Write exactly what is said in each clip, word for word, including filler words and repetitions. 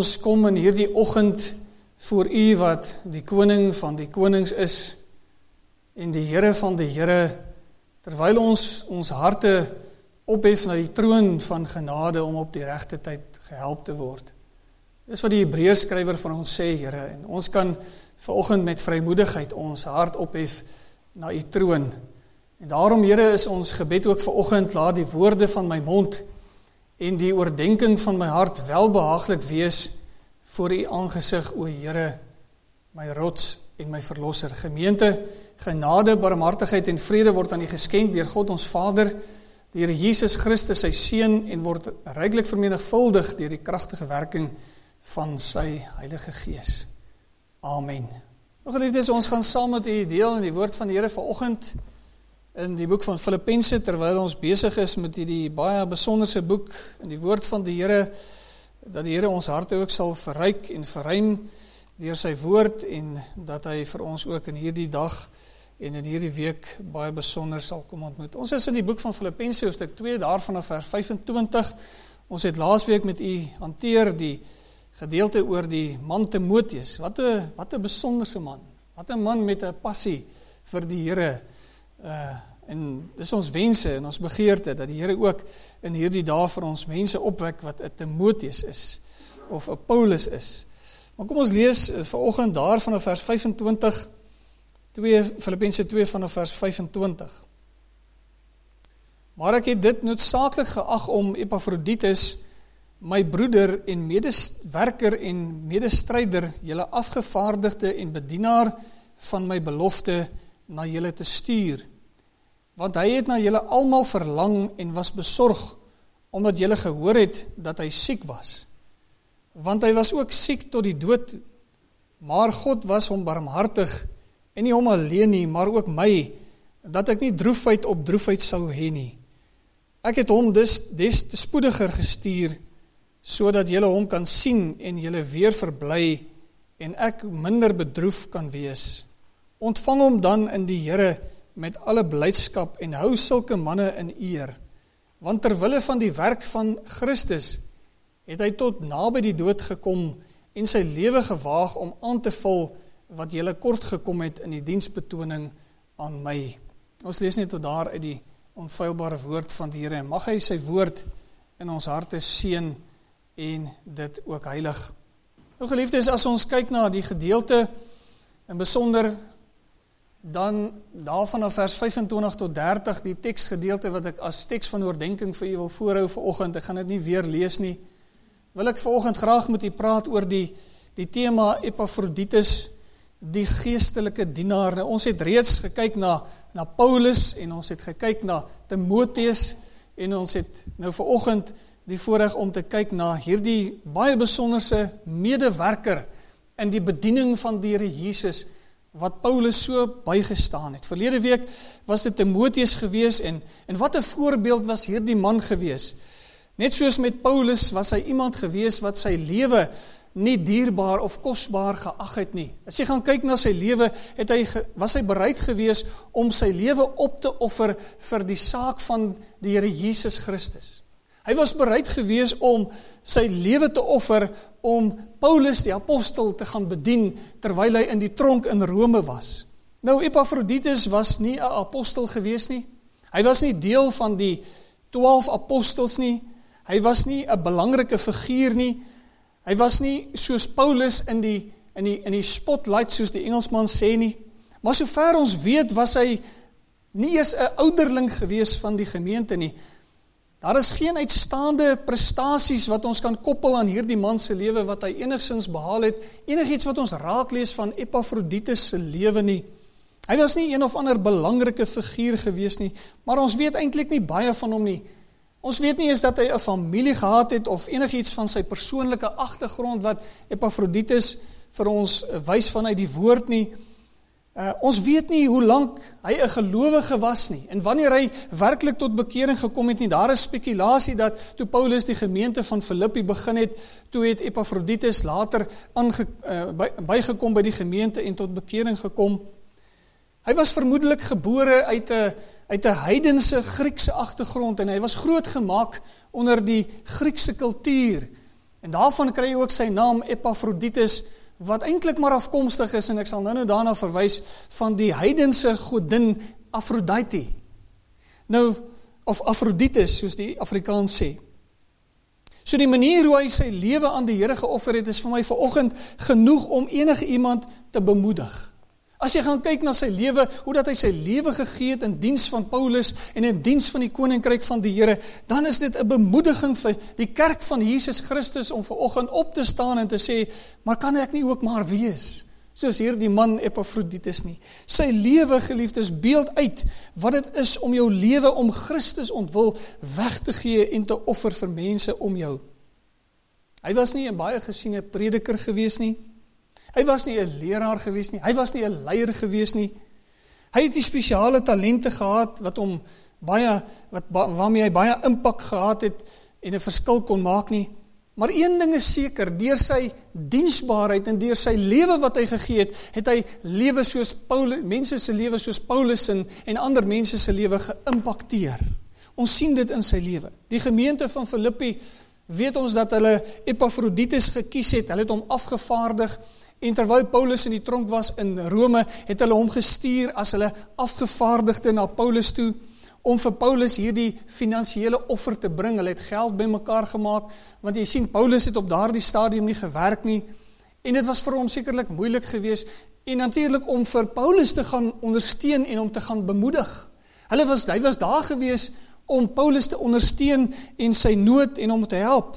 ons kom in hierdie oggend voor U wat die koning van die konings is en die Here van die Here, terwyl ons ons harte ophef na die troon van genade om op die regte tyd gehelp te word. Dis wat die Hebreërs skrywer van ons sê, Here, en ons kan vanoggend met vrymoedigheid ons hart ophef na U troon. En daarom, Here, is ons gebed ook vanoggend, laat die woorde van my mond en die oordenking van my hart welbehaaglik wees voor U aangesig, o Here, my rots en my verlosser. Gemeente, genade, barmhartigheid en vrede word aan U geskenk deur God ons Vader, deur Jesus Christus sy Seun, en word ryklik vermenigvuldig deur die kragtige werking van sy Heilige Gees. Amen. Nou geliefdes, ons gaan saam met U deel in die woord van die Here vanoggend in die boek van Filippense, terwyl ons besig is met die baie besonderse boek in die woord van die Here, dat die Here ons harte ook sal verryk en verruim deur sy woord, en dat hy vir ons ook in hierdie dag en in hierdie week baie besonder sal kom ontmoet. Ons is in die boek van Filippense, hoofstuk twee, daarvan af vers vyfentwintig. Ons het laasweek met U hanteer die gedeelte oor die man Timoteus. Wat 'n wat 'n besonderse man. Wat 'n man met 'n passie vir die Here. Uh, en dis ons wense en ons begeerte, dat die Here ook in hierdie dae vir ons mense opwek wat 'n Timoteus is, of 'n Paulus is. Maar kom ons lees vanoggend daar vanaf vers vyfentwintig, twee, Filippense twee vanaf vers vyfentwintig. Maar ek het dit noodsaaklik geag om Epafroditus, my broeder en medewerker en medestryder, julle afgevaardigde en bedienaar van my belofte, na julle te stuur. Want hy het na julle almal verlang en was besorg, omdat julle gehoor het dat hy siek was. Want hy was ook siek tot die dood, maar God was hom barmhartig, en nie hom alleen nie, maar ook my, dat ek nie droefheid op droefheid sou hê nie. Ek het hom dus des te spoediger gestuur, sodat julle hom kan sien en julle weer verbly, en ek minder bedroef kan wees. Ontvang hom dan in die Here met alle blydskap en hou sulke manne in eer, want terwille van die werk van Christus het hy tot naby die dood gekom en sy lewe gewaag om aan te vul wat julle kort gekom het in die diensbetoning aan my. Ons lees net tot daar uit die onfeilbare woord van die Here, en mag hy sy woord in ons harte seën en dit ook heilig. Nou geliefdes, as ons kyk na die gedeelte, en besonder dan daarvan af vers vyfentwintig tot dertig, die teksgedeelte wat ek as teks van oordenking vir u wil voorhou vanoggend, ek gaan dit nie weer lees nie, wil ek vanoggend graag met u praat oor die, die tema Epafroditus, die geestelike dienaar. Nou, ons het reeds gekyk na, na Paulus, en ons het gekyk na Timoteus, en ons het nou vanoggend die voorreg om te kyk na hierdie baie besonderse medewerker in die bediening van die Here Jesus, wat Paulus so bygestaan het. Verlede week was dit Timoteus gewees, en, en wat 'n voorbeeld was hierdie man gewees. Net soos met Paulus was hy iemand gewees wat sy lewe nie dierbaar of kosbaar geag het nie. As jy gaan kyk na sy lewe, het hy, was hy bereid gewees om sy lewe op te offer vir die saak van die Here Jesus Christus. Hy was bereid gewees om sy lewe te offer om Paulus die apostel te gaan bedien terwyl hy in die tronk in Rome was. Nou, Epafroditus was nie 'n apostel gewees nie. Hy was nie deel van die twaalf apostels nie. Hy was nie 'n belangrike figuur nie. Hy was nie soos Paulus in die in die in die spotlight, soos die Engelsman sê nie. Maar sover ons weet, was hy nie eers 'n ouderling gewees van die gemeente nie. Daar is geen uitstaande prestasies wat ons kan koppel aan hierdie man se lewe wat hy enigstens behaal het, enigiets wat ons raak lees van Epafroditus se lewe nie. Hy was nie een of ander belangrike figuur gewees nie, maar ons weet eintlik nie baie van hom nie. Ons weet nie eens dat hy 'n familie gehad het of enigiets van sy persoonlike agtergrond wat Epafroditus vir ons wys vanuit die woord nie. Uh, ons weet nie hoe lank hy 'n gelowige was nie, en wanneer hy werklik tot bekering gekom het nie. Daar is spekulasie dat toe Paulus die gemeente van Filippi begin het, toe het Epafroditus later aange, uh, by, bygekom by die gemeente en tot bekering gekom. Hy was vermoedelik gebore uit 'n uit 'n heidense Griekse agtergrond, en hy was grootgemaak onder die Griekse kultuur. En daarvan kry jy ook sy naam Epaphroditus, wat eintlik maar afkomstig is, en ek sal nou nou daarna verwys, van die heidense godin Aphrodite. Nou, of Aphroditus, soos die Afrikaans sê. So die manier hoe hy sy lewe aan die Here geoffer het, is vir my vanoggend genoeg om enige iemand te bemoedig. As jy gaan kyk na sy lewe, hoe dat hy sy lewe gegee het in diens van Paulus en in diens van die koninkryk van die Here, dan is dit 'n bemoediging vir die kerk van Jesus Christus om vanoggend op te staan en te sê, maar kan ek nie ook maar wees, soos hierdie man Epaphroditus nie. Sy lewe, geliefdes, beeld uit wat dit is om jou lewe om Christus ontwil weg te gee en te offer vir mense om jou. Hy was nie 'n baie gesiene prediker gewees nie. Hy was nie 'n leraar gewees nie, hy was nie 'n leier gewees nie. Hy het die spesiale talente gehad wat hom baie wat waarmee hy baie impak gehad het en 'n verskil kon maak nie. Maar een ding is seker, deur sy diensbaarheid en deur sy lewe wat hy gegee het, het hy lewe soos Paulus, mense se lewe soos Paulus en, en ander mense se lewe geïmpakteer. Ons sien dit in sy lewe. Die gemeente van Filippi, weet ons dat hulle Epaphroditus gekies het, hulle het hom afgevaardig. En terwyl Paulus in die tronk was in Rome, het hulle hom gestuur as hulle afgevaardigde na Paulus toe, om vir Paulus hierdie finansiële offer te bring. Hulle het geld bymekaar gemaak, want jy sien, Paulus het op daardie stadium nie gewerk nie, en dit was vir hom sekerlik moeilik geweest, en natuurlik om vir Paulus te gaan ondersteun en om te gaan bemoedig. Hulle was, hy was daar geweest om Paulus te ondersteun en sy nood en om te help.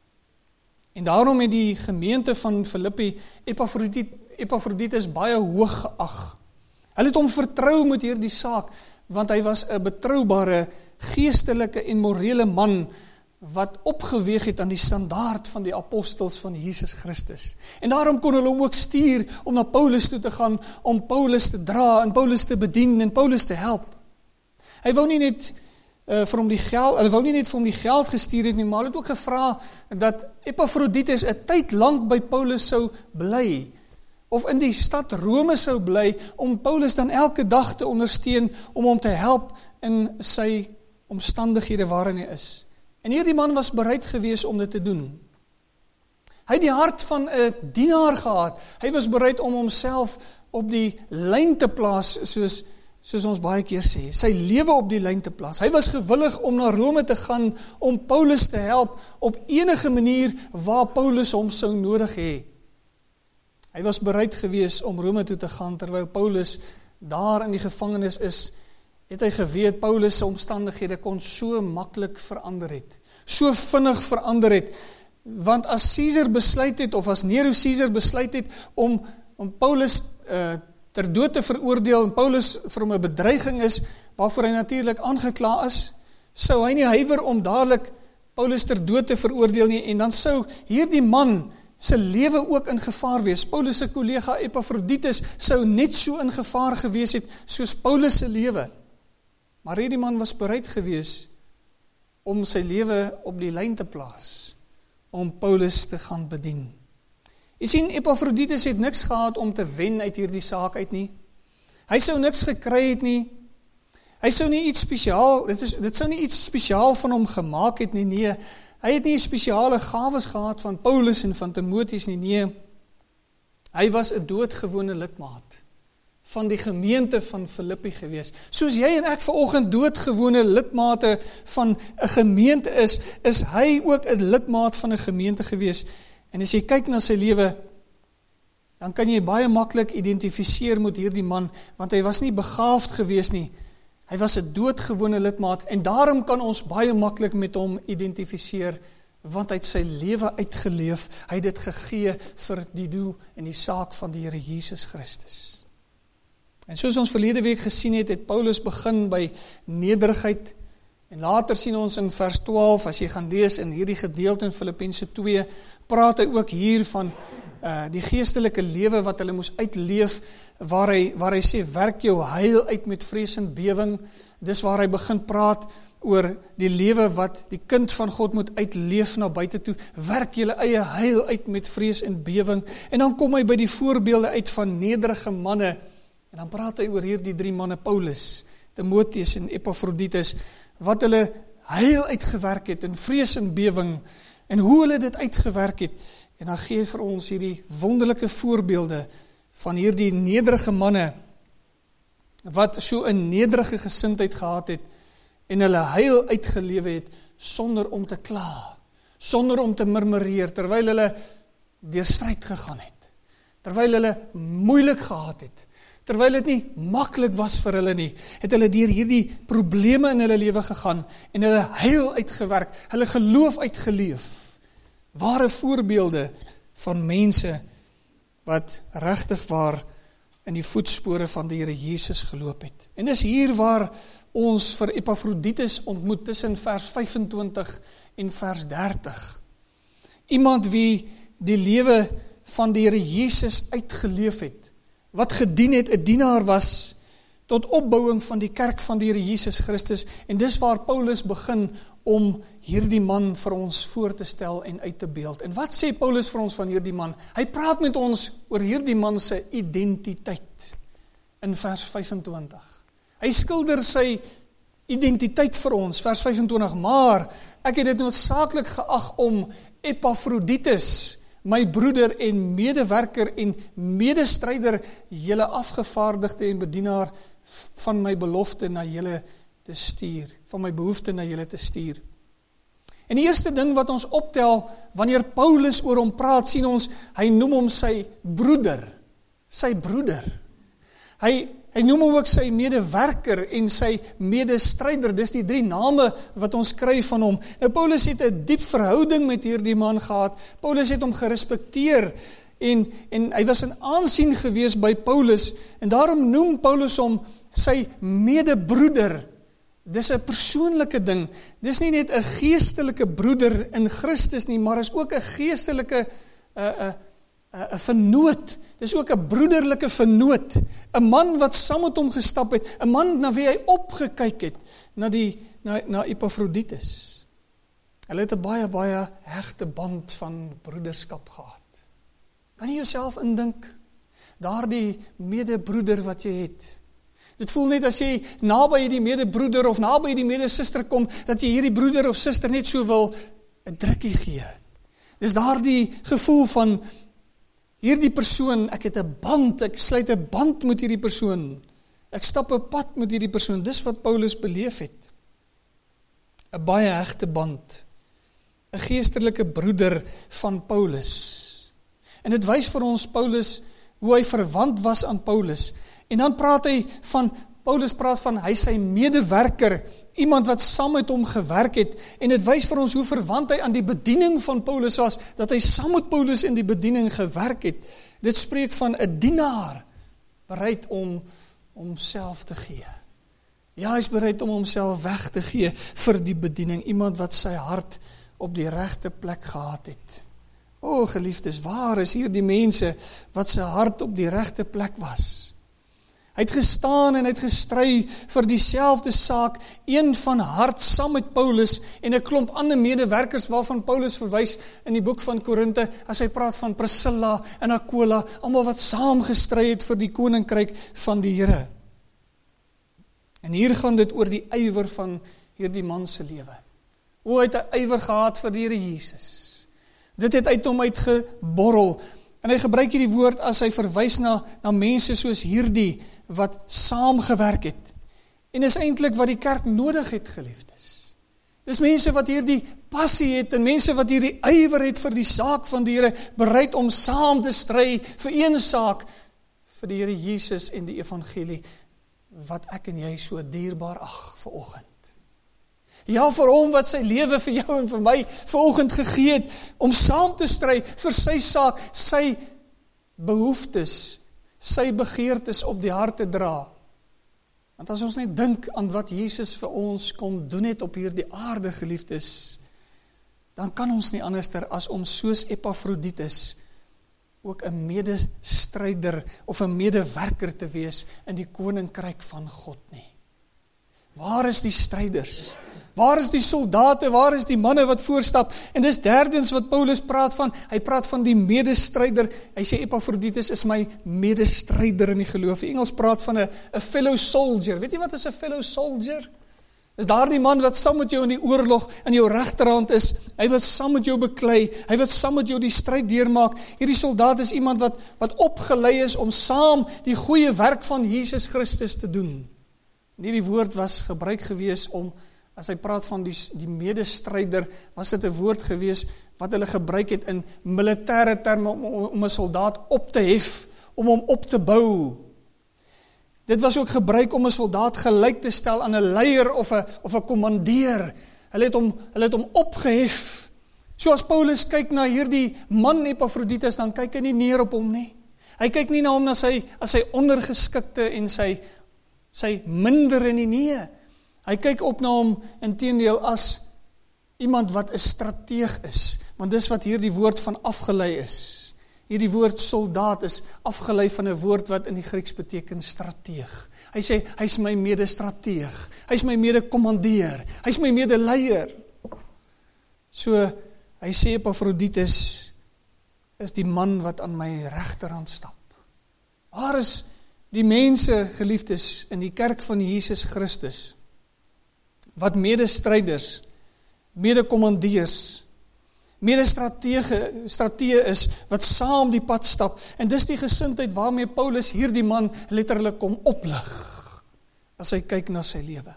En daarom het die gemeente van Filippi Epaphroditus, Epaphroditus baie hoog geag. Hulle het hom vertrou met hierdie saak, want hy was 'n betroubare, geestelike en morele man, wat opgeweeg het aan die standaard van die apostels van Jesus Christus. En daarom kon hulle hom ook stuur om na Paulus toe te gaan, om Paulus te dra en Paulus te bedien en Paulus te help. Hy wou nie net Uh, vir hom die geld, hulle wou nie net vir hom die geld gestuur het nie, maar hulle het ook gevra dat Epaphroditus 'n tyd lank by Paulus sou bly, of in die stad Rome sou bly, om Paulus dan elke dag te ondersteun, om hom te help in sy omstandighede waarin hy is. En hierdie man was bereid gewees om dit te doen. Hy het die hart van 'n dienaar gehad. Hy was bereid om homself op die lyn te plaas, soos soos ons baie keer sê, sy lewe op die lyn te plaas. Hy was gewillig om na Rome te gaan, om Paulus te help, op enige manier waar Paulus hom sou nodig hê. Hy was bereid gewees om Rome toe te gaan, terwyl Paulus daar in die gevangenis is, het hy geweet, Paulus se omstandighede kon so maklik verander het, so vinnig verander het, want as Caesar besluit het, of as Nero Caesar besluit het, om, om Paulus uh, ter dood te veroordeel, en Paulus vir hom 'n bedreiging is, waarvoor hy natuurlik aangekla is, sou hy nie huiwer om dadelik Paulus ter dood te veroordeel nie, en dan sou hierdie man se lewe ook in gevaar wees. Paulus se kollega Epaphroditus sou net so in gevaar gewees het, soos Paulus se lewe. Maar hierdie man was bereid gewees om sy lewe op die lyn te plaas, om Paulus te gaan bedien. Jy sien, Epaphroditus het niks gehad om te wen uit hierdie saak uit nie. Hy sou niks gekry het nie. Hy sou nie iets spesiaal, dit, is, dit sou nie iets spesiaal van hom gemaak het nie, nee. Hy het nie spesiale gawes gehad van Paulus en van Timotheus nie, nee. Hy was 'n doodgewone lidmaat van die gemeente van Filippi gewees. Soos jy en ek vanoggend doodgewone lidmate van 'n gemeente is, is hy ook 'n lidmaat van 'n gemeente gewees. En as jy kyk na sy lewe, dan kan jy baie maklik identifiseer met hierdie man, want hy was nie begaafd gewees nie. Hy was 'n doodgewone lidmaat, en daarom kan ons baie maklik met hom identifiseer, want hy het sy lewe uitgeleef, hy het dit gegee vir die doel en die saak van die Here Jesus Christus. En soos ons verlede week gesien het, het Paulus begin by nederigheid, en later sien ons in vers twaalf, as jy gaan lees in hierdie gedeelte in Filippense twee, praat hy ook hier van uh, die geestelike lewe wat hulle moes uitleef, waar hy, waar hy sê, werk jou heil uit met vrees en bewing. Dis waar hy begin praat oor die lewe wat die kind van God moet uitleef na buite toe. Werk julle eie heil uit met vrees en bewing. En dan kom hy by die voorbeelde uit van nederige manne, en dan praat hy oor hierdie drie manne, Paulus, Timotheus en Epaphroditus, wat hulle heil uitgewerk het in vrees en bewing, en hoe hulle dit uitgewerk het. En dan gee hy vir ons hierdie wonderlike voorbeelde van hierdie nederige manne, wat so 'n nederige gesindheid gehad het, en hulle heil uitgelewe het, sonder om te kla, sonder om te murmureer, terwyl hulle deur stryd gegaan het, terwyl hulle moeilik gehad het, terwyl dit nie maklik was vir hulle nie, het hulle deur hierdie probleme in hulle lewe gegaan, en hulle heil uitgewerk, hulle geloof uitgeleef. Ware voorbeelde van mense wat regtig waar in die voetspore van die Here Jesus geloop het. En dis hier waar ons vir Epafroditus ontmoet tussen vers vyfentwintig en vers dertig. Iemand wie die lewe van die Here Jesus uitgeleef het, wat gedien het, 'n dienaar was tot opbouing van die kerk van die Here Jesus Christus, en dis waar Paulus begin om hierdie man vir ons voor te stel en uit te beeld. En wat sê Paulus vir ons van hierdie man? Hy praat met ons oor hierdie man se identiteit in vers vyfentwintig. Hy skilder sy identiteit vir ons, vers vyfentwintig, maar ek het dit noodsaaklik geag om Epafroditus, my broeder en medewerker en medestryder, julle afgevaardigde en bedienaar van my belofte na julle te stuur, van my behoefte na julle te stuur. En die eerste ding wat ons optel, wanneer Paulus oor hom praat, sien ons, hy noem hom sy broeder, sy broeder. Hy, hy noem hom ook sy medewerker en sy medestryder, dis die drie name wat ons kry van hom. Nou Paulus het 'n diep verhouding met hierdie man gehad, Paulus het hom gerespekteer, en, en hy was in aansien gewees by Paulus, en daarom noem Paulus hom sy medebroeder. Dis 'n persoonlike ding, dis nie net 'n geestelike broeder in Christus nie, maar is ook 'n geestelike uh, uh, uh, 'n vernoot, dis ook 'n broederlike vernoot, 'n man wat saam met hom gestap het, 'n man na wie hy opgekyk het, na, die, na, na Epafroditus. Hulle het 'n baie, baie hegte band van broederskap gehad. Kan jy jouself indink? Daardie medebroeder wat jy het. Dit voel net as jy naby die medebroeder of naby die medesuster kom, dat jy hierdie broeder of suster net so wil 'n drukkie gee. Dis daardie gevoel van hierdie persoon, ek het 'n band, ek sluit 'n band met hierdie persoon. Ek stap 'n pad met hierdie persoon. Dis wat Paulus beleef het. 'n Baie hegte band. 'n Geestelike broeder van Paulus. En dit wys vir ons Paulus hoe hy verwant was aan Paulus. En dan praat hy van, Paulus praat van, hy sy medewerker, iemand wat saam met hom gewerk het, en dit wys vir ons hoe verwant hy aan die bediening van Paulus was, dat hy saam met Paulus in die bediening gewerk het. Dit spreek van 'n dienaar, bereid om homself te gee. Ja, hy is bereid om homself weg te gee vir die bediening, iemand wat sy hart op die regte plek gehad het. O, geliefdes, waar is hier die mense wat sy hart op die regte plek was? Hy het gestaan en hy het gestry vir dieselfde saak, een van hart saam met Paulus en 'n klomp ander medewerkers waarvan Paulus verwys in die boek van Korinte, as hy praat van Priscilla en Aquila, almal wat saam gestry het vir die koninkryk van die Here. En hier gaan dit oor die ywer van hierdie man se lewe. Hoe hy het 'n ywer gehad vir die Here Jesus. Dit het uit hom uitgeborrel. En hy gebruik hierdie woord as hy verwys na, na mense soos hierdie, wat saamgewerk het. En is eintlik wat die kerk nodig het, geliefdes. Dis mense wat hierdie passie het, en mense wat hierdie ywer het vir die saak van die Here, bereid om saam te stry vir een saak, vir die Here Jesus en die evangelie, wat ek en jy so dierbaar ag vanoggend. Ja, vir hom wat sy lewe vir jou en vir my vanoggend gegee het, om saam te stry vir sy saak, sy behoeftes, sy begeertes op die hart te dra. Want as ons net dink aan wat Jesus vir ons kom doen het op hierdie aarde, geliefdes, dan kan ons nie anderster as om soos Epafroditus ook 'n medestryder of 'n medewerker te wees in die koninkryk van God nie. Waar is die stryders? Waar is die soldate? Waar is die manne wat voorstap? En dis derdens wat Paulus praat van. Hy praat van die medestryder. Hy sê Epafroditus is my medestryder in die geloof. Die Engels praat van 'n 'n fellow soldier. Weet jy wat is 'n fellow soldier? Is daar die man wat saam met jou in die oorlog in jou regterhand is, hy wat saam met jou beklei, hy wat saam met jou die stryd deurmaak. Hierdie soldaat is iemand wat, wat opgelei is om saam die goeie werk van Jesus Christus te doen. En hierdie woord was gebruik gewees om, as hy praat van die, die medestryder, was dit 'n woord gewees wat hulle gebruik het in militêre terme om, om, om 'n soldaat op te hef, om hom op te bou. Dit was ook gebruik om 'n soldaat gelyk te stel aan 'n leier of 'n of 'n kommandeer. Hulle het hom hulle het hom opgehef. So as Paulus kyk na hierdie man Epafroditus, dan kyk hy nie neer op hom nie. Hy kyk nie na hom as hy as sy ondergeskikte en sy sy mindere nie, nee. Hy kyk op na hom inteendeel as iemand wat 'n strateeg is, want dis wat hierdie woord van afgelei is. Hierdie woord soldaat is afgelei van 'n woord wat in die Grieks beteken strateeg. Hy sê, hy's my mede-strateeg, hy's my mede-kommandeer, hy's my mede-leier. So, hy sê Epafroditus is die man wat aan my regterhand stap. Waar is die mense, geliefdes, in die kerk van Jesus Christus, wat medestryders, mede-kommandeers, mede-stratege stratege is, wat saam die pad stap, en dis die gesindheid waarmee Paulus hierdie man letterlik kom oplig, as hy kyk na sy lewe.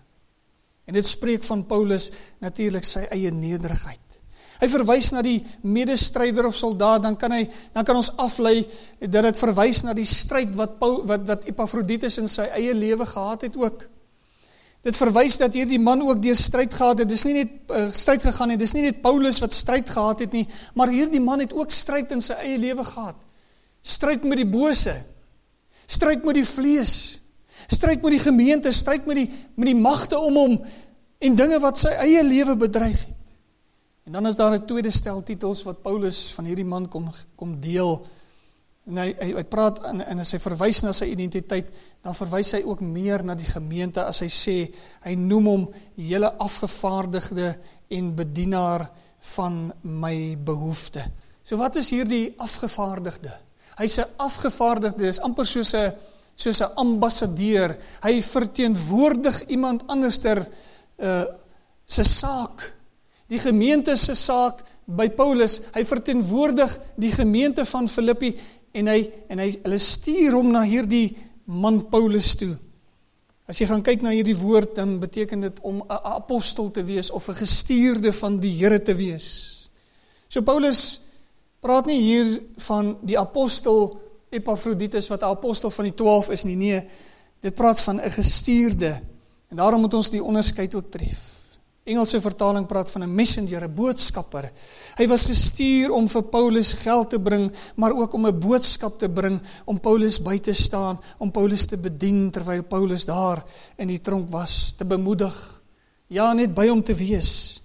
En dit spreek van Paulus natuurlik sy eie nederigheid. Hy verwys na die medestryder of soldaat, dan kan hy, dan kan ons aflei dat dit verwys na die stryd wat Paul, wat wat Epafroditus in sy eie lewe gehad het ook. Dit verwys dat hierdie man ook deur stryd gehad het. Dis nie net uh, stryd gegaan nie, dis nie net Paulus wat stryd gehad het nie, maar hierdie man het ook stryd in sy eie lewe gehad. Stryd met die bose, stryd met die vlees, stryd met die gemeente, stryd met die met die magte om hom en dinge wat sy eie lewe bedreig het. En dan is daar 'n tweede stel titels wat Paulus van hierdie man kom kom deel. En hy hy, hy praat en, en as hy verwys na sy identiteit, dan verwys hy ook meer na die gemeente as hy sê, hy noem hom julle afgevaardigde en bedienaar van my behoefte. So wat is hierdie afgevaardigde? Hy's 'n afgevaardigde, is amper soos 'n soos 'n ambassadeur. Hy verteenwoordig iemand anderster uh, se saak. Die gemeente se saak by Paulus, hy verteenwoordig die gemeente van Filippi en hy en hy hulle stuur hom na hierdie man Paulus toe. As jy gaan kyk na hierdie woord, dan beteken dit om 'n apostel te wees of 'n gestuurde van die Here te wees. So Paulus praat nie hier van die apostel Epafroditus wat 'n apostel van die twaalf is nie, nee, dit praat van 'n gestuurde. En daarom moet ons die onderskeid ook tref. Engelse vertaling praat van 'n messenger, 'n boodskapper. Hy was gestuur om vir Paulus geld te bring, maar ook om 'n boodskap te bring, om Paulus by te staan, om Paulus te bedien, terwyl Paulus daar in die tronk was, te bemoedig, ja, net by hom te wees.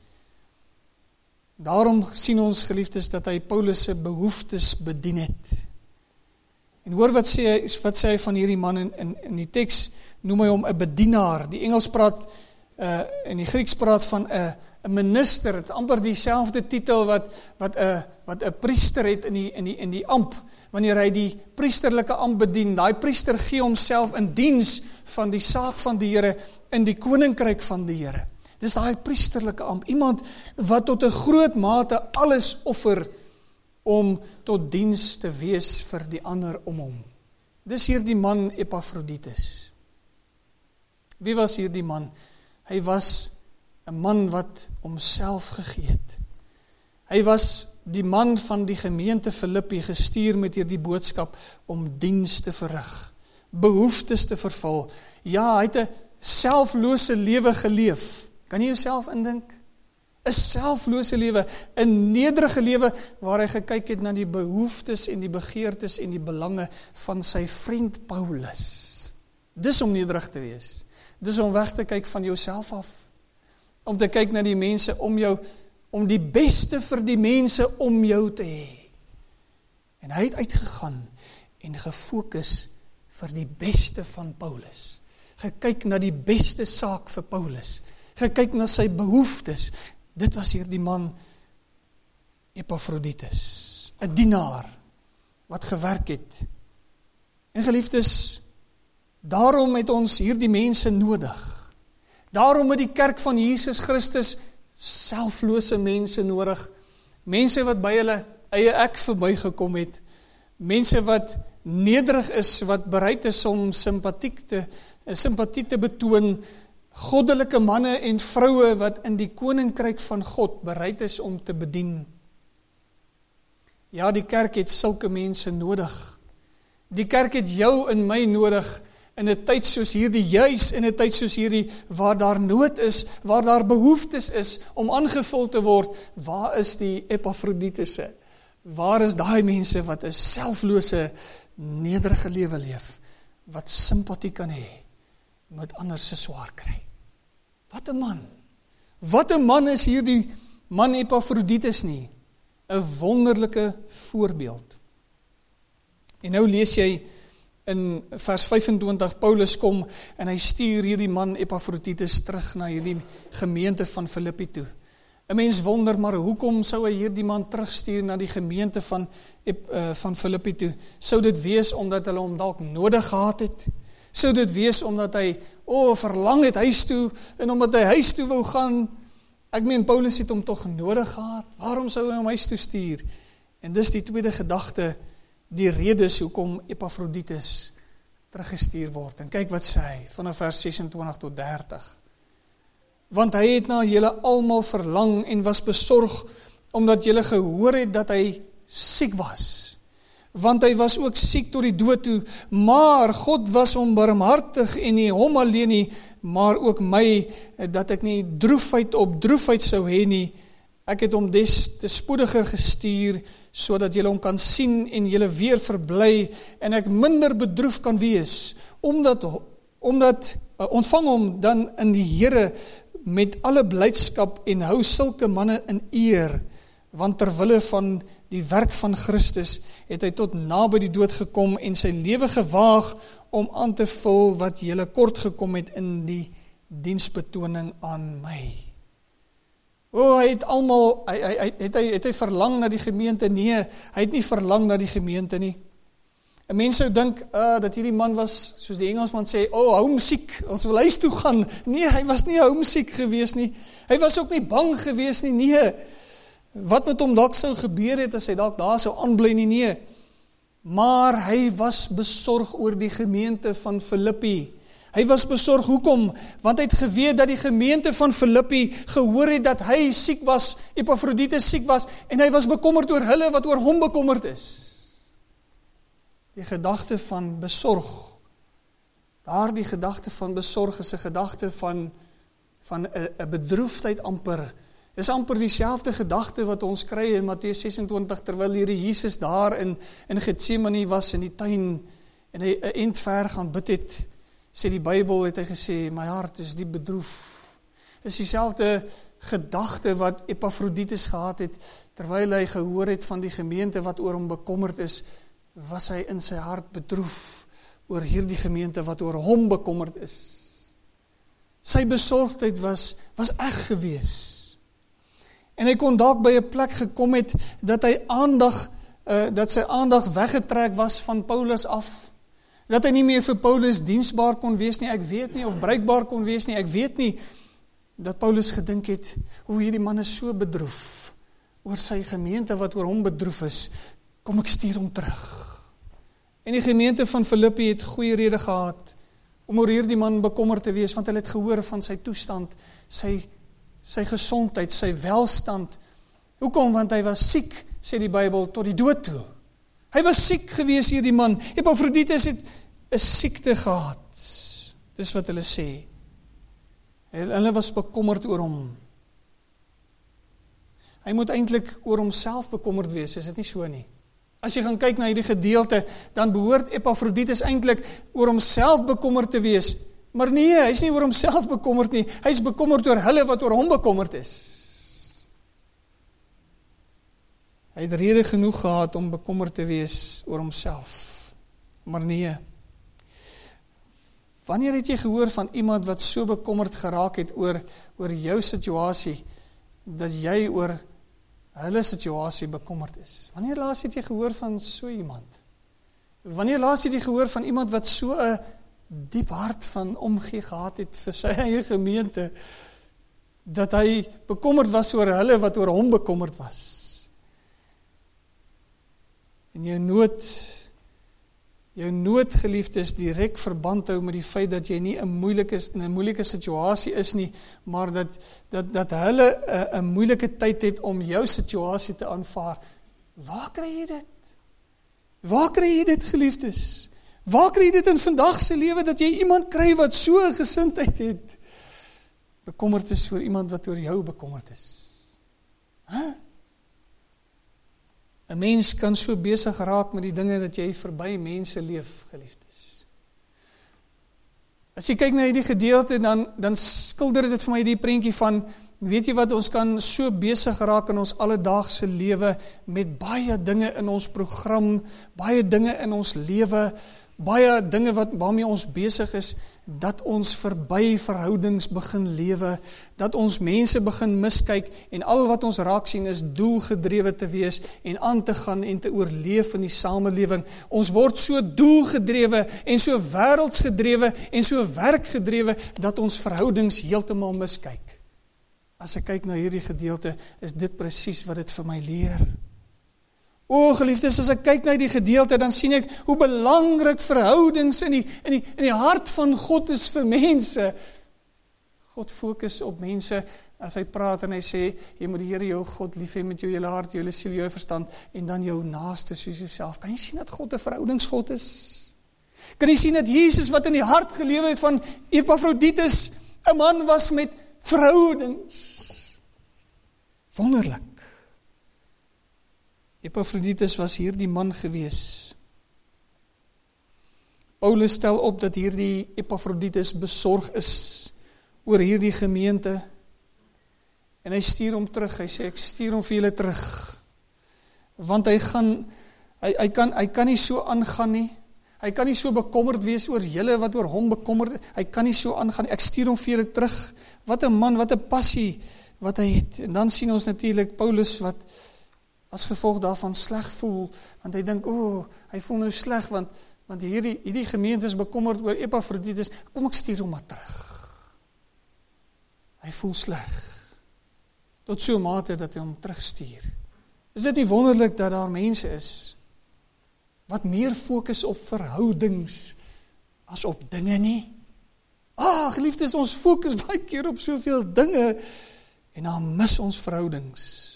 Daarom sien ons, geliefdes, dat hy Paulus se behoeftes bedien het. En hoor wat sê hy, wat sê hy van hierdie man in, in, in die teks, noem hy hom 'n bedienaar. Die Engels praat Uh, en die Grieks praat van 'n 'n minister, het amper dieselfde titel wat wat 'n wat 'n priester het in die in die in die amp, wanneer hy die priesterlike amp bedien. Daai priester gee homself in diens van die saak van die Here in die koninkryk van die Here. Dis daai priesterlike amp, iemand wat tot 'n groot mate alles offer om tot diens te wees vir die ander om hom. Dis hierdie man Epafroditus. Wie was hierdie man? Hy was 'n man wat homself gegee het. Hy was die man van die gemeente Filippi, gestuur met hierdie boodskap om diens te verrig, behoeftes te vervul. Ja, hy het 'n selflose lewe geleef. Kan jy jouself indink? 'n Selflose lewe, 'n nederige lewe waar hy gekyk het na die behoeftes en die begeertes en die belange van sy vriend Paulus. Dis om nederig te wees. Dis om weg te kyk van jouself af, om te kyk na die mense om jou, om die beste vir die mense om jou te hê. En hy het uitgegaan en gefokus vir die beste van Paulus, gekyk na die beste saak vir Paulus, gekyk na sy behoeftes. Dit was hier die man Epafroditus, 'n dienaar wat gewerk het. En geliefdes, daarom het ons hierdie mense nodig. Daarom het die kerk van Jesus Christus selflose mense nodig. Mense wat by hulle eie ek verbygekom het. Mense wat nederig is, wat bereid is om sympatiek te, simpatie te betoon. Goddelike manne en vroue wat in die koninkryk van God bereid is om te bedien. Ja, die kerk het sulke mense nodig. Die kerk het jou en my nodig in 'n tyd soos hierdie, juis in 'n tyd soos hierdie, waar daar nood is, waar daar behoeftes is om aangevul te word. Waar is die Epafroditese? Waar is daai mense wat 'n selflose, nederige lewe leef, wat simpatie kan hê met ander se swaar kry? Wat 'n man! Wat 'n man is hierdie man Epafroditus nie? 'n wonderlike voorbeeld. En nou lees jy in vers vyfentwintig, Paulus kom en hy stuur hierdie man Epafroditus terug na hierdie gemeente van Filippi toe. 'n Mens wonder maar hoekom sou hy hierdie man terugstuur na die gemeente van uh, van Filippi toe? Sou dit wees omdat hulle hom dalk nodig gehad het? Sou dit wees omdat hy o oh, verlang het huis toe en omdat hy huis toe wou gaan? Ek meen Paulus het hom tog nodig gehad. Waarom sou hy hom huis toe stuur? En dis die tweede gedagte, die redes hoekom Epafroditus teruggestuur word. En kyk wat sê hy vanaf vers sesentwintig tot dertig. Want hy het na julle almal verlang en was besorg omdat julle gehoor het dat hy siek was. Want hy was ook siek tot die dood toe, maar God was hom barmhartig en nie hom alleen nie, maar ook my, dat ek nie droefheid op droefheid sou hê nie. Ek het hom des te spoediger gestuur, sodat julle hom kan sien en julle weer verbly, en ek minder bedroef kan wees, omdat, omdat uh, ontvang hom dan in die Here met alle blydskap en hou sulke manne in eer, want terwille van die werk van Christus het hy tot naby die dood gekom en sy lewe gewaag om aan te vul wat julle kort gekom het in die diensbetoning aan my. O, oh, hy het almal, hy, hy, hy, het, hy, het hy verlang na die gemeente? Nee, hy het nie verlang na die gemeente nie. 'n Mens sou dink, uh, dat hierdie man was, soos die Engelsman sê, oh, homesick, ons wil huis toe gaan. Nee, hy was nie homesick gewees nie. Hy was ook nie bang gewees nie, nee. Wat met hom dalk sou gebeur het, as hy dalk daar sou aanbly nie, nee. Maar hy was besorg oor die gemeente van Filippi. Hy was besorg, hoekom? Want hy het geweet dat die gemeente van Filippi gehoor het dat hy siek was, Epafroditus siek was, en hy was bekommerd oor hulle wat oor hom bekommerd is. Die gedagte van besorg, daar die gedagte van besorg is 'n gedagte van van 'n bedroefdheid amper. Dis amper dieselfde gedagte wat ons kry in Matteus sesentwintig, terwyl hierdie Jesus daar in, in Getsemane was in die tuin, en hy 'n ent ver gaan bid het, sê die Bybel, het hy gesê, my hart is diep bedroef. Is dieselfde gedagte wat Epafroditus gehad het, terwyl hy gehoor het van die gemeente wat oor hom bekommerd is, was hy in sy hart bedroef oor hierdie gemeente wat oor hom bekommerd is. Sy besorgdheid was, was eg gewees. En hy kon dalk by 'n plek gekom het, dat hy aandag, uh, dat sy aandag weggetrek was van Paulus af, dat hy nie meer vir Paulus diensbaar kon wees nie, ek weet nie, of bruikbaar kon wees nie, ek weet nie, dat Paulus gedink het, hoe hierdie man is so bedroef, oor sy gemeente wat oor hom bedroef is, kom ek stuur hom terug. En die gemeente van Filippi het goeie rede gehad, om oor hierdie man bekommerd te wees, want hulle het gehoor van sy toestand, sy, sy gesondheid, sy welstand. Hoekom? Want hy was siek, sê die Bybel, tot die dood toe. Hy was siek gewees, hierdie man. Epafroditus het 'n siekte gehad. Dis wat hulle sê. Hulle was bekommerd oor hom. Hy moet eintlik oor homself bekommerd wees, is dit nie so nie? As jy gaan kyk na hierdie gedeelte, dan behoort Epafroditus eintlik oor homself bekommerd te wees. Maar nee, hy is nie oor homself bekommerd nie. Hy is bekommerd oor hulle wat oor hom bekommerd is. Hy het rede genoeg gehad om bekommerd te wees oor homself. Maar nee. Wanneer het jy gehoor van iemand wat so bekommerd geraak het oor, oor jou situasie, dat jy oor hulle situasie bekommerd is? Wanneer laas het jy gehoor van so iemand? Wanneer laas het jy gehoor van iemand wat so 'n diep hart van omgee gehad het vir sy eie gemeente, dat hy bekommerd was oor hulle wat oor hom bekommerd was. En jou nood, jou nood geliefdes direk verband hou met die feit dat jy nie 'n moeilike in 'n moeilike situasie is nie, maar dat dat dat hulle 'n 'n moeilike tyd het om jou situasie te aanvaar. Waar kry jy dit? Waar kry jy dit, geliefdes? Waar kry jy dit in vandag se lewe dat jy iemand kry wat so 'n gesindheid het? Bekommerd is oor iemand wat oor jou bekommerd is. Huh? 'n Mens kan so besig raak met die dinge dat jy verby mense leef, geliefdes. As jy kyk na hierdie gedeelte, dan, dan skilder dit vir my die prentjie van, weet jy wat, ons kan so besig raak in ons alledaagse lewe met baie dinge in ons program, baie dinge in ons lewe, baie dinge wat, waarmee ons besig is, dat ons verby verhoudings begin lewe, dat ons mense begin miskyk, en al wat ons raak sien is doelgedrewe te wees, en aan te gaan en te oorleef in die samelewing. Ons word so doelgedrewe, en so wêreldsgedrewe, en so werkgedrewe, dat ons verhoudings heeltemal miskyk. As ek kyk na hierdie gedeelte, is dit presies wat dit vir my leer. O, geliefdes, as ek kyk na die gedeelte, dan sien ek hoe belangrik verhoudings in die, in die, in die hart van God is vir mense. God fokus op mense, as hy praat en hy sê, jy moet die Here jou God lief hê met jou hele hart, jou hele siel, jou verstand, en dan jou naaste soos jouself. Kan jy sien dat God 'n verhoudingsgod is? Kan jy sien dat Jesus wat in die hart gelewe het van Epafroditus, 'n man was met verhoudings? Wonderlik. Epafroditus was hierdie man gewees. Paulus stel op dat hierdie Epafroditus besorg is oor hierdie gemeente, en hy stuur hom terug. Hy sê, ek stuur hom vir julle terug, want hy gaan, hy, hy, kan, hy kan nie so aangaan nie, hy kan nie so bekommerd wees oor julle wat oor hom bekommerd, hy kan nie so aangaan nie, ek stuur hom vir julle terug. Wat 'n man, wat 'n passie wat hy het. En dan sien ons natuurlik Paulus wat as gevolg daarvan sleg voel, want hy dink, o, oh, hy voel nou sleg, want, want hierdie, hierdie gemeente is bekommerd oor Epafroditus, kom ek stuur hom maar terug. Hy voel sleg, tot so mate dat hy hom terugstuur. Is dit nie wonderlik dat daar mense is, wat meer fokus op verhoudings, as op dinge nie? Ah, geliefdes, ons fokus baie keer op soveel dinge, en dan mis ons verhoudings.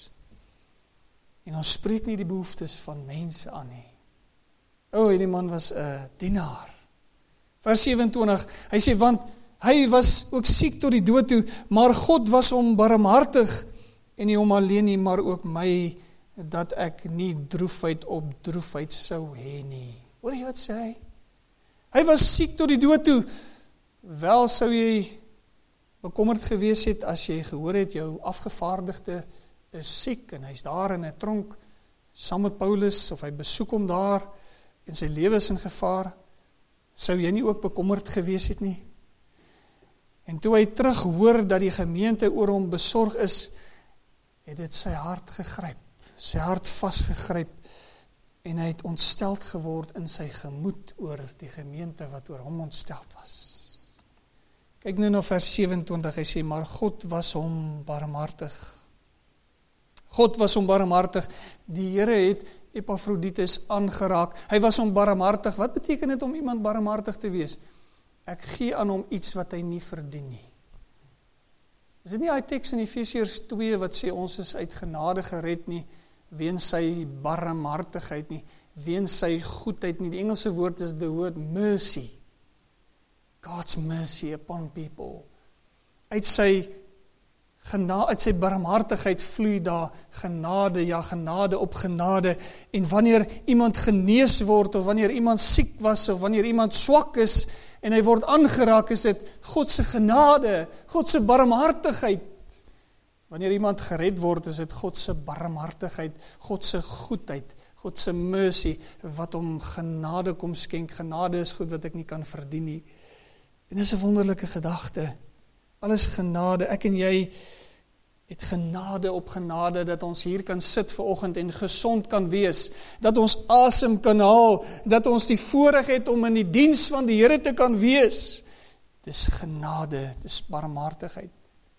En ons spreek nie die behoeftes van mense aan nie. O, hierdie man was 'n dienaar. Vers sewenentwintig, hy sê, want hy was ook siek tot die dood toe, maar God was hom barmhartig, en nie hom alleen nie, maar ook my, dat ek nie droefheid op droefheid sou hê nie. Hoor jy wat sê hy? Hy was siek tot die dood toe. Wel sou jy bekommerd gewees het, as jy gehoor het, jou afgevaardigde is siek, en hy is daar in 'n tronk, saam met Paulus, of hy besoek hom daar, en sy lewe is in gevaar, sou jy nie ook bekommerd gewees het nie? En toe hy terug hoor, dat die gemeente oor hom besorg is, het dit sy hart gegryp, sy hart vasgegryp, en hy het ontsteld geword in sy gemoed, oor die gemeente wat oor hom ontsteld was. Kyk nou na vers sewenentwintig, hy sê, maar God was hom barmhartig. God was hom barmhartig, die Here het Epafroditus aangeraak, hy was hom barmhartig. Wat beteken dit om iemand barmhartig te wees? Ek gee aan hom iets wat hy nie verdien nie. Is dit nie die teks in Efesiërs twee wat sê, ons is uit genade gered nie, weens sy barmhartigheid nie, weens sy goedheid nie? Die Engelse woord is the word mercy. God's mercy upon people. Uit sy genade, uit sy barmhartigheid vloei daar genade, ja genade op genade. En wanneer iemand genees word, of wanneer iemand siek was, of wanneer iemand swak is, en hy word aangeraak, is dit God se genade, God se barmhartigheid. Wanneer iemand gered word, is dit God se barmhartigheid, God se goedheid, God se mercy, wat hom genade kom skenk. Genade is goed wat ek nie kan verdien nie. En dis 'n wonderlike gedagte. Alles genade, ek en jy het genade op genade, dat ons hier kan sit vanoggend en gesond kan wees, dat ons asem kan haal, dat ons die voorreg het om in die diens van die Here te kan wees. Dis genade, dis barmhartigheid.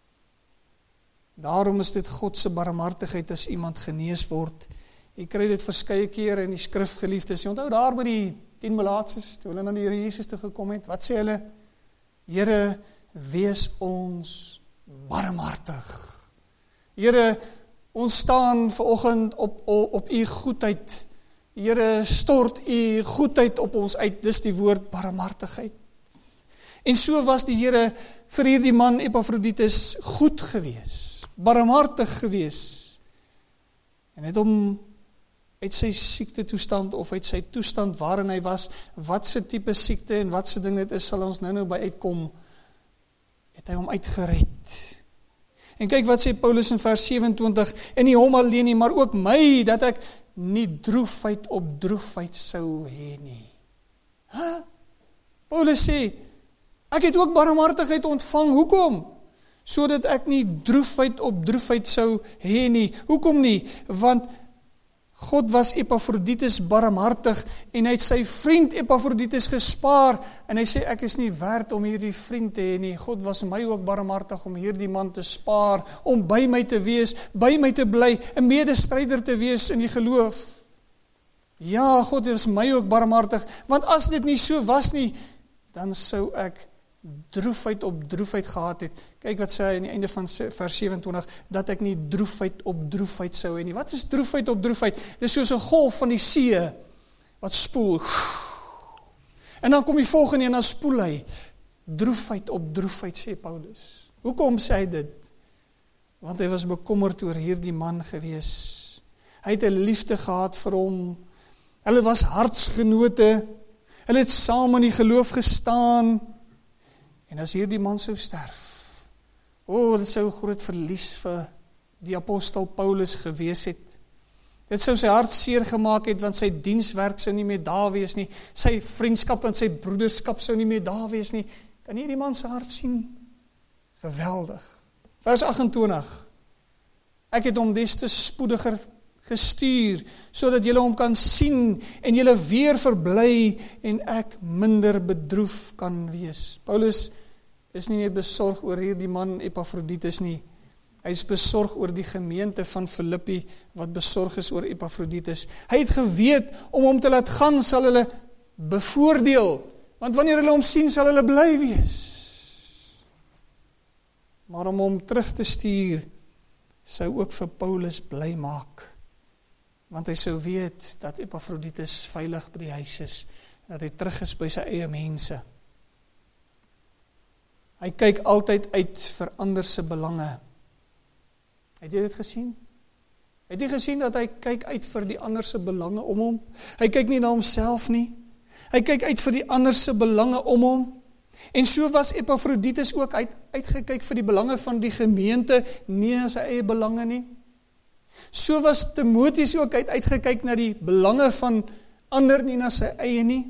Daarom is dit God se barmhartigheid as iemand genees word. Jy kry dit verskeie kere in die skrif, geliefdes. Jy onthou daar by die tien melaatses, toe hulle na die Here Jesus toe gekom het, wat sê hulle? Here, wees ons barmhartig. Here, ons staan vanoggend op, op, op u goedheid. Here, stort u goedheid op ons uit. Dis die woord barmhartigheid. En so was die Here vir hierdie man Epafroditus goed gewees, barmhartig gewees. En het hom uit sy siekte toestand of uit sy toestand waarin hy was, wat se tipe siekte en wat se ding dit is, sal ons nou nou by uitkom, het hy hom uitgered. En kyk wat sê Paulus in vers sewenentwintig, en nie hom alleen nie, maar ook my, dat ek nie droefheid op droefheid sou hê nie. Huh? Paulus sê, ek het ook barmhartigheid ontvang, hoekom? Sodat ek nie droefheid op droefheid sou hê nie. Hoekom nie? Want God was Epafroditus barmhartig en hy het sy vriend Epafroditus gespaar en hy sê ek is nie werd om hierdie vriend te hê nie. God was my ook barmhartig om hierdie man te spaar, om by my te wees, by my te bly, 'n medestryder te wees in die geloof. Ja, God is my ook barmhartig, want as dit nie so was nie, dan sou ek droefheid op droefheid gehad het. Kyk wat sê hy aan die einde van vers sewenentwintig, dat ek nie droefheid op droefheid sou hê nie. Wat is droefheid op droefheid? Dis soos 'n golf van die see, wat spoel. En dan kom die volgende en dan spoel hy. Droefheid op droefheid, sê Paulus. Hoekom sê hy dit? Want hy was bekommerd oor hierdie man gewees. Hy het 'n liefde gehad vir hom. Hulle was hartsgenote. Hulle het saam in die geloof gestaan. En as hierdie man sou sterf, o, oh, dit sou groot verlies vir die apostel Paulus gewees het. Dit sou sy hart seer gemaak het, want sy dienswerk sou nie meer daar wees nie, sy vriendskap en sy broederskap sou nie meer daar wees nie. Kan jy die man se hart sien? Geweldig. Vers achtentwintig. Ek het hom des te spoediger gestuur, sodat julle hom kan sien en julle weer verbly en ek minder bedroef kan wees. Paulus is nie net besorg oor hierdie man Epafroditus nie. Hy is besorg oor die gemeente van Filippi wat besorg is oor Epafroditus. Hy het geweet om hom te laat gaan sal hulle bevoordeel, want wanneer hulle hom sien sal hulle bly wees. Maar om hom terug te stuur sou ook vir Paulus bly maak. Want hy sou weet dat Epafroditus veilig by die huis is, dat hy terug is by sy eie mense. Hy kyk altyd uit vir ander se belange. Het jy dit gesien? Het jy gesien dat hy kyk uit vir die ander se belange om hom? Hy kyk nie na homself nie. Hy kyk uit vir die ander se belange om hom. En so was Epafroditus ook uit, uitgekyk vir die belange van die gemeente, nie na sy eie belange nie. So was Timotheus ook uit, uitgekyk na die belange van ander, nie na sy eie nie.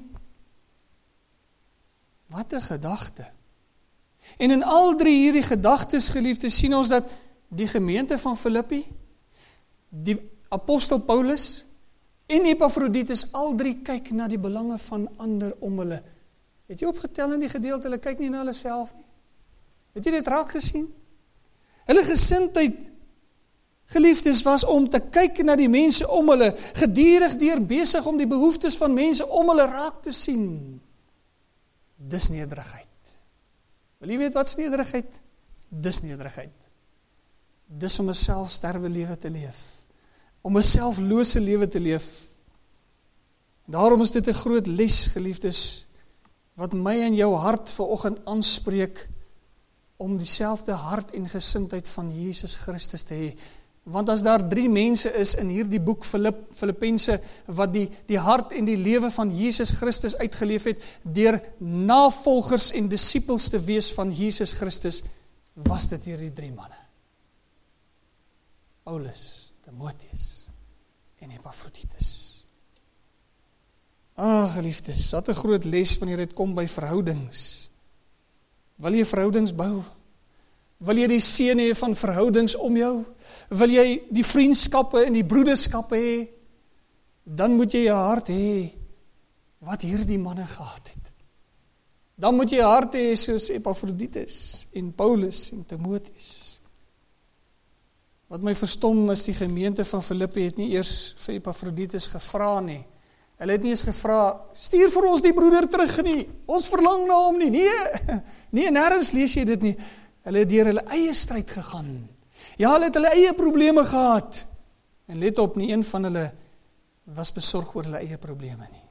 Wat 'n gedagte. En in al drie hierdie gedagtes, geliefdes, sien ons dat die gemeente van Filippi, die apostel Paulus en Epafroditus al drie kyk na die belange van ander om hulle. Het jy opgetel in die gedeelte, hulle kyk nie na hulle self nie. Het jy dit raak gesien? Hulle gesindheid, geliefdes, was om te kyk na die mense om hulle, gedurig deur besig om die behoeftes van mense om hulle raak te sien. Dis nederigheid. Wil jy weet wat is nederigheid? Dis nederigheid. Dis om 'n selfsterwe lewe te leef. Om 'n selflose lewe te leef. Daarom is dit 'n groot les, geliefdes, wat my en jou hart vanoggend aanspreek, om dieselfde hart en gesindheid van Jesus Christus te hê. Want as daar drie mense is in hierdie boek Filip, Filippense, wat die, die hart en die lewe van Jesus Christus uitgeleef het, deur navolgers en disippels te wees van Jesus Christus, was dit hierdie drie manne. Paulus, Timotheus en Epafroditus. Ah, geliefdes, wat 'n groot les wanneer dit kom by verhoudings. Wil jy verhoudings bou? Wil jy die seën hê van verhoudings om jou? Wil jy die vriendskappe en die broederskappe hê? Dan moet jy 'n hart hê wat hierdie manne gehad het. Dan moet jy 'n hart hê soos Epafroditus en Paulus en Timoteus. Wat my verstom is, die gemeente van Filippi het nie eers vir Epafroditus gevra nie. Hulle het nie eens gevra, stuur vir ons die broeder terug nie, ons verlang na hom nie. Nee, nee, nêrens lees jy dit nie. Hulle het deur hulle eie stryd gegaan. Ja, hulle het hulle eie probleme gehad. En let op, nie een van hulle was besorg oor hulle eie probleme nie.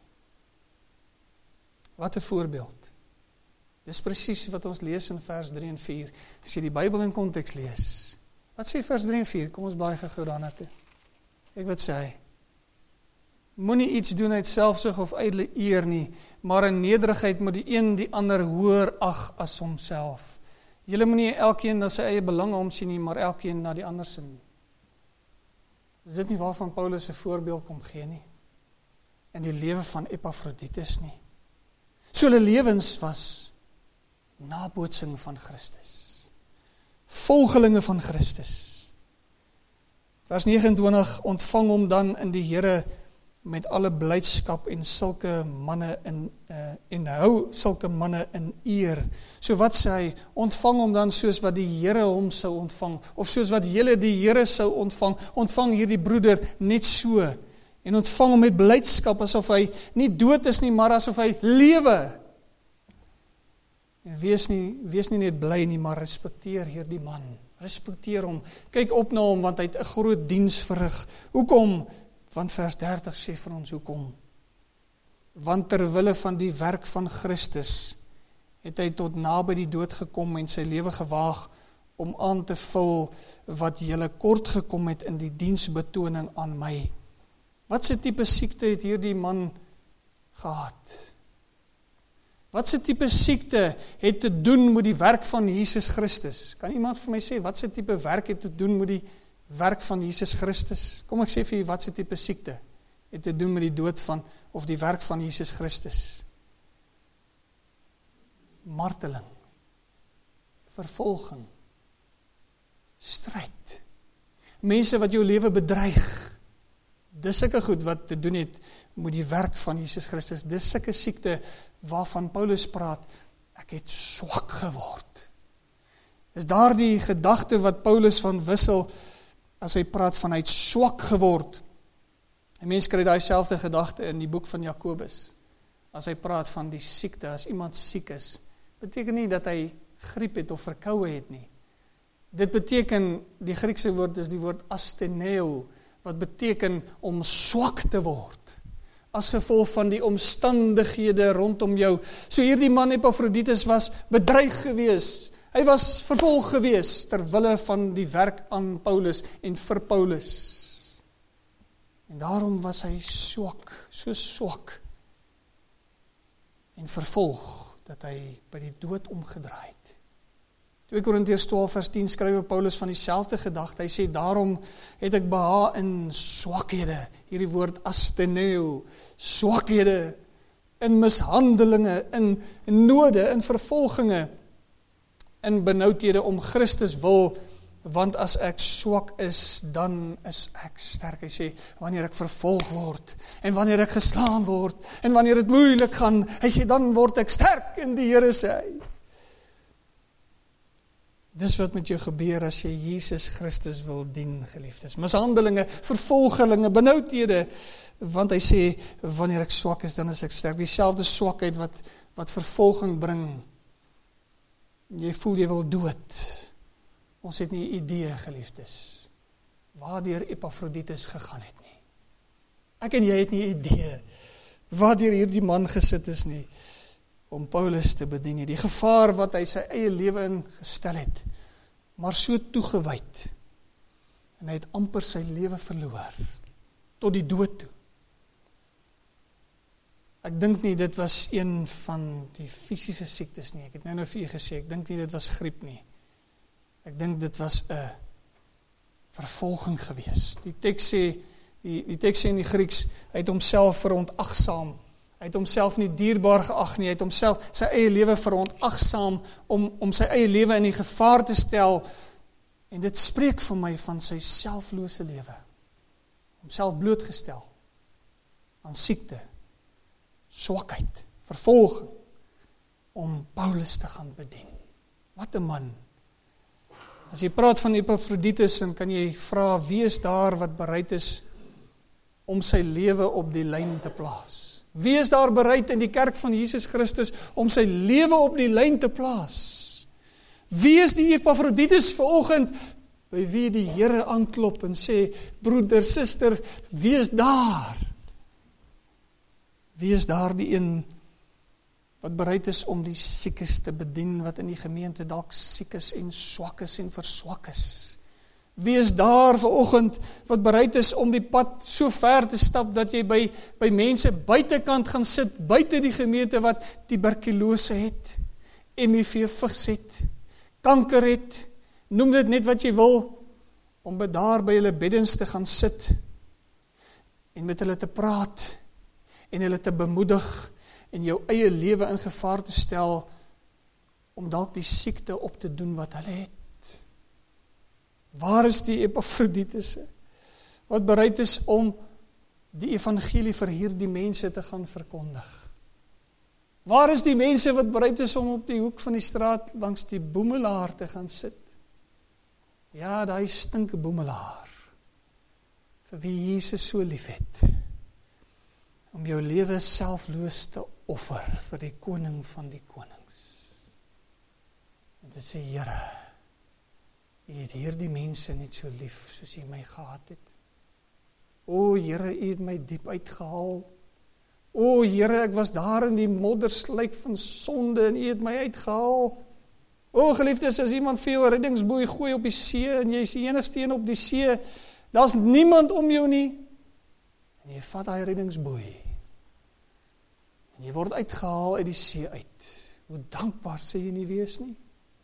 Wat 'n voorbeeld. Dis presies wat ons lees in vers drie en vier. As jy die Bybel in konteks lees. Wat sê vers drie en vier? Kom ons blaai gou daarna toe. Kyk wat sê hy. Moenie iets doen uit selfsug of ydelle eer nie, maar in nederigheid moet die een die ander hoër ag as homself. Julle moenie elkeen na sy eie belange omsien nie, maar elkeen na die ander se. Is dit nie waarvan Paulus 'n voorbeeld kom gee nie? In die lewe van Epafroditus nie. So hulle lewens was nabootsing van Christus. Volgelinge van Christus. Vers negenentwintig, ontvang hom dan in die Here met alle blydskap en sulke manne in uh, en hou sulke manne in eer. So wat sê hy? Ontvang hom dan soos wat die Here hom sou ontvang, of soos wat julle die Here sou ontvang. Ontvang hierdie broeder net so en ontvang hom met blydskap asof hy nie dood is nie, maar asof hy lewe. En wees nie wees nie net bly nie, maar respekteer hierdie man. Respekteer hom. Kyk op na hom want hy het 'n groot diens verrig. Hoekom? Want vers dertig sê vir ons hoekom. Want terwille van die werk van Christus het hy tot naby die dood gekom en sy lewe gewaag om aan te vul wat julle kort gekom het in die diensbetoning aan my. Wat se tipe siekte het hierdie man gehad? Wat se tipe siekte het te doen met die werk van Jesus Christus? Kan iemand vir my sê, wat se tipe werk het te doen met die werk van Jesus Christus? Kom ek sê vir jy, wat se tipe siekte het te doen met die dood van, of die werk van Jesus Christus? Marteling, vervolging, stryd, mense wat jou lewe bedreig. Dis sulke goed wat te doen het met die werk van Jesus Christus. Dis sulke siekte waarvan Paulus praat, ek het swak geword. Is daar die gedagte wat Paulus van wissel, as hy praat van hy het swak geword. En mens kry daai selfde gedagte in die boek van Jakobus. As hy praat van die siekte, as iemand siek is, beteken nie dat hy griep het of verkoue het nie. Dit beteken, die Griekse woord is die woord astheneo, wat beteken om swak te word, as gevolg van die omstandighede rondom jou. So hierdie man Epafroditus was bedreig gewees, hy was vervolg gewees, terwille van die werk aan Paulus en vir Paulus. En daarom was hy swak, so swak, en vervolg, dat hy by die dood omgedraai het. twee Korintiërs twaalf vers tien skryf Paulus van dieselfde gedagte. Hy sê, daarom het ek behaag in swakhede, hierdie woord astheneo, swakhede, in mishandelinge, in node, in vervolginge, in benoudhede om Christus wil, want as ek swak is, dan is ek sterk. Hy sê, wanneer ek vervolg word, en wanneer ek geslaan word, en wanneer het moeilik gaan, hy sê, dan word ek sterk in die Here, sê hy. Dis wat met jou gebeur as jy Jesus Christus wil dien, geliefdes. Mishandelinge, vervolgelinge, benoudhede, want hy sê, wanneer ek swak is, dan is ek sterk. Dieselfde swakheid wat, wat vervolging bring. Jy voel jy wil dood. Ons het nie idee, geliefdes, waardeur Epafroditus gegaan het nie. Ek en jy het nie idee, waardeur hierdie man gesit is nie, om Paulus te bedien nie. Die gevaar wat hy sy eie lewe in gestel het, maar so toegewyd, en hy het amper sy lewe verloor, tot die dood toe. Ek dink nie dit was een van die fisiese siektes nie, ek het nou nou vir u gesê, ek dink nie dit was griep nie, ek dink dit was 'n vervolging gewees. Die teks sê, die, die teks sê in die Grieks, hy het homself verontagsaam, Hy het homself nie dierbaar geag nie, hy het homself sy eie lewe verontagsaam om, om sy eie lewe in die gevaar te stel, en dit spreek vir my van sy selflose lewe, homself blootgestel aan siekte, swakheid, vervolging, om Paulus te gaan bedien. Wat 'n man! As jy praat van Epafroditus, dan kan jy vra, wie is daar wat bereid is om sy lewe op die lyn te plaas? Wie is daar bereid in die kerk van Jesus Christus om sy lewe op die lyn te plaas? Wie is die Epafroditus vanoggend by wie die Here aanklop en sê, broeder, suster, wie is daar? Wie is daar die een wat bereid is om die siekes te bedien, wat in die gemeente dalk siek is en swak is en verswak is? Wie is daar vanoggend wat bereid is om die pad so ver te stap, dat jy by, by mense buitekant gaan sit, buite die gemeente wat tuberkulose het, M I V vigs het, kanker het, noem dit net wat jy wil, om by daar by hulle beddens te gaan sit, en met hulle te praat, en hulle te bemoedig, en jou eie lewe in gevaar te stel, om dalk die siekte op te doen wat hulle het. Waar is die Epafroditus, wat bereid is om die evangelie vir hierdie mense te gaan verkondig? Waar is die mense wat bereid is om op die hoek van die straat langs die boemelaar te gaan sit? Ja, daai stinke boemelaar, vir wie Jesus so lief het, om jou lewe selfloos te offer vir die koning van die konings. En te sê, Here, U het hierdie mense net so lief, soos U my gehad het. O Here, U het my diep uitgehaal. O Here, ek was daar in die moddersluik van sonde, en U het my uitgehaal. O geliefdes, as iemand vir jou 'n reddingsboei gooi op die see, en jy is die enigste een op die see, daar's niemand om jou nie, en jy vat daai reddingsboei, en jy word uitgehaal uit die see uit. Hoe dankbaar sal jy nie wees nie?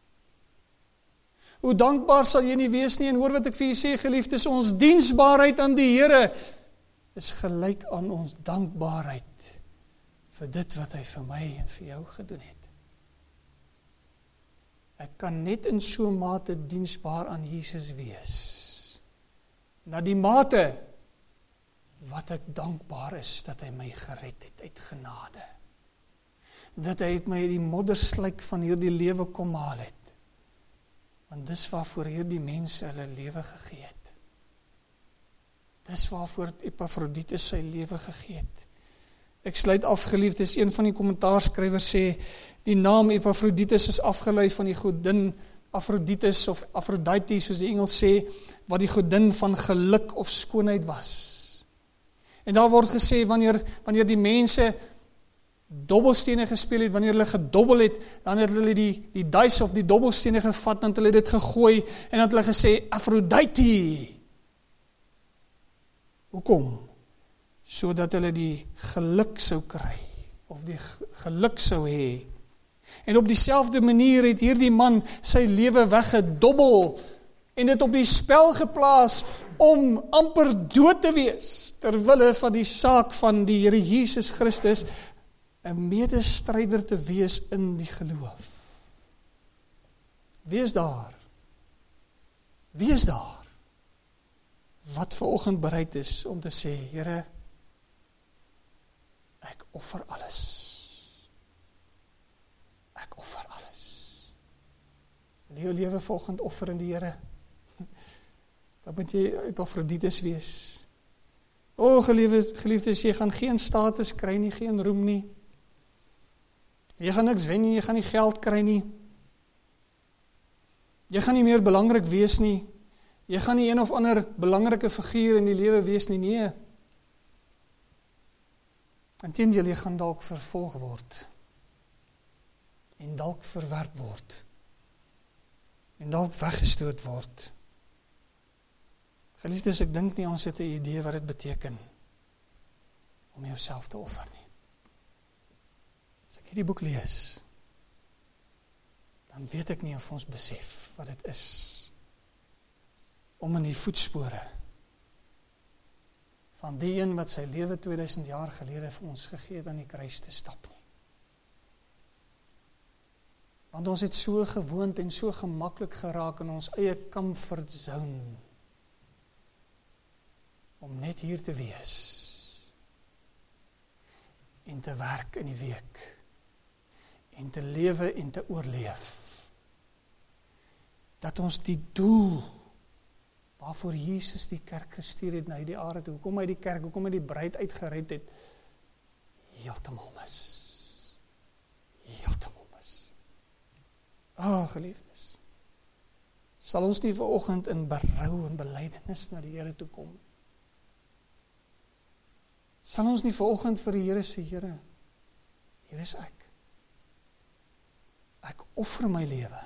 Hoe dankbaar sal jy nie wees nie, en hoor wat ek vir jy sê, geliefdes, ons diensbaarheid aan die Here is gelyk aan ons dankbaarheid vir dit wat hy vir my en vir jou gedoen het. Ek kan net in so 'n mate diensbaar aan Jesus wees, na die mate wat ek dankbaar is dat hy my gered het uit genade, dat hy het my uit die moddersluik van hierdie lewe kom haal het, want dis waarvoor hierdie mense hulle lewe gegee het. Dis waarvoor Epafroditus sy lewe gegee het. Ek sluit af, geliefdes, een van die kommentaarskrywers sê, die naam Epafroditus is afgelei van die godin Aphrodite of Aphrodite, soos die Engels sê, wat die godin van geluk of skoonheid was. En daar word gesê, wanneer, wanneer die mense dobbelstene gespeel het, wanneer hulle gedobbel het, dan het hulle die, die dice of die dobbelstene gevat, dan het hulle dit gegooi, en dan het hulle gesê, Aphrodite. Hoekom? Sodat hulle die geluk sou kry, of die geluk sou hê. En op dieselfde manier het hierdie man sy lewe weggedobbel, en dit op die spel geplaas, om amper dood te wees, terwille van die saak van die Here Jesus Christus, 'n medestryder te wees in die geloof. Wie is daar? Wie is daar? Wat vanoggend bereid is om te sê, Here, ek offer alles. Ek offer alles. Wil jy jou lewe vanoggend offer in die Here? Dan moet jy Epafroditus wees. O, geliefdes, geliefdes, jy gaan geen status kry nie, geen roem nie. Jy gaan niks wen nie, jy gaan nie geld kry nie. Jy gaan nie meer belangrik wees nie. Jy gaan nie een of ander belangrike figuur in die lewe wees nie, nee. Inteendeel, jy gaan dalk vervolg word. En dalk verwerp word. En dalk weggestoot word. Geliefdes, ek dink nie ons het 'n idee wat dit beteken om jouself te offer nie. As ek hierdie boek lees, dan weet ek nie of ons besef wat dit is om in die voetspore van die een wat sy lewe tweeduisend jaar gelede vir ons gegee het aan die kruis te stap nie. Want ons het so gewoond en so gemaklik geraak in ons eie comfort zone, om net hier te wees, en te werk in die week, en te lewe en te oorleef, dat ons die doel, waarvoor Jesus die kerk gestuur het na die aarde toe, hoekom hy die kerk, hoekom hy die bruid uitgered het, heeltemal mis. Heeltemal mis. O, geliefdes, sal ons nie vanoggend in berou en belydenis na die Here toe kom? Sal ons nie vanoggend vir die Here sê, Here, hier is ek. Ek offer my lewe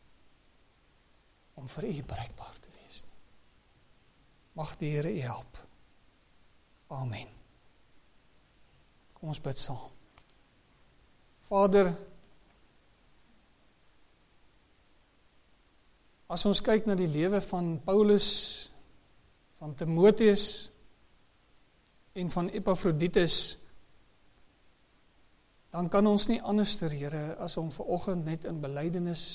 om vir U bereikbaar te wees. Mag die Here U help. Amen. Kom ons bid saam. Vader, as ons kyk na die lewe van Paulus, van Timotheus en van Epaphroditus, dan kan ons nie anders ter Here as om vanoggend net in belydenis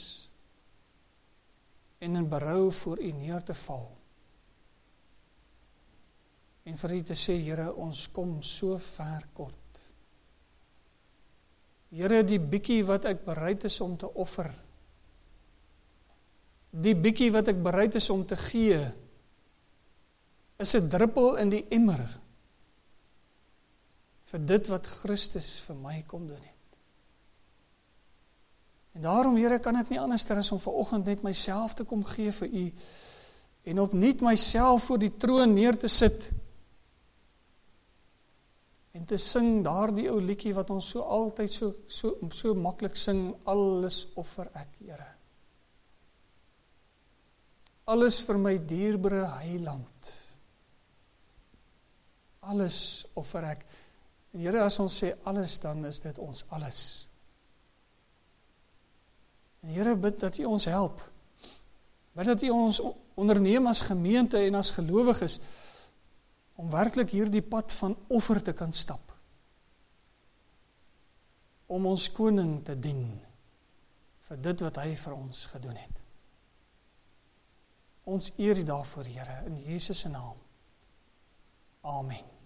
en in berou voor U neer te val. En vir U te sê, Here, ons kom so ver kort. Here, die bietjie wat ek bereid is om te offer, die bietjie wat ek bereid is om te gee, is 'n druppel in die emmer vir dit wat Christus vir my kom doen het. En daarom, Here, kan ek nie anders as om vanoggend net myself te kom gee vir U, en opnuut myself voor die troon neer te sit, en te sing daardie ou liedjie wat ons so altyd so, so, so maklik sing, alles offer ek, Here. Alles vir my dierbare heiland. Alles offer ek. En Here, as ons sê alles, dan is dit ons alles. En Here, bid dat U ons help. Bid dat U ons onderneem as gemeente en as gelowiges, om werklik hierdie pad van offer te kan stap. Om ons koning te dien, vir dit wat hy vir ons gedoen het. Ons eer U daarvoor, Here, in Jesus se naam. Amen.